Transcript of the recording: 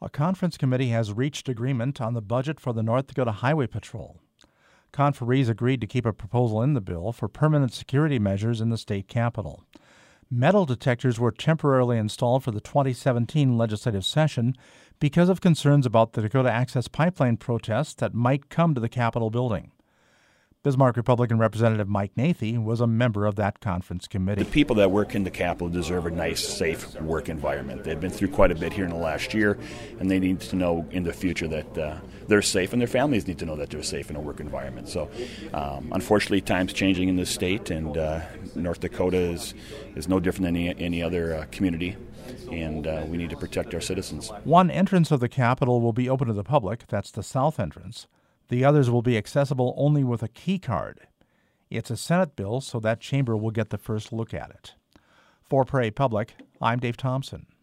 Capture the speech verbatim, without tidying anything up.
A conference committee has reached agreement on the budget for the North Dakota Highway Patrol. Conferees agreed to keep a proposal in the bill for permanent security measures in the state capitol. Metal detectors were temporarily installed for the twenty seventeen legislative session because of concerns about the Dakota Access Pipeline protests that might come to the Capitol building. Bismarck Republican Representative Mike Nathey was a member of that conference committee. The people that work in the Capitol deserve a nice, safe work environment. They've been through quite a bit here in the last year, and they need to know in the future that uh, they're safe, and their families need to know that they're safe in a work environment. So, um, unfortunately, times changing in this state, and uh, North Dakota is, is no different than any, any other uh, community, and uh, we need to protect our citizens. One entrance of the Capitol will be open to the public. That's the south entrance. The others will be accessible only with a key card. It's a Senate bill, so that chamber will get the first look at it. For Prairie Public, I'm Dave Thompson.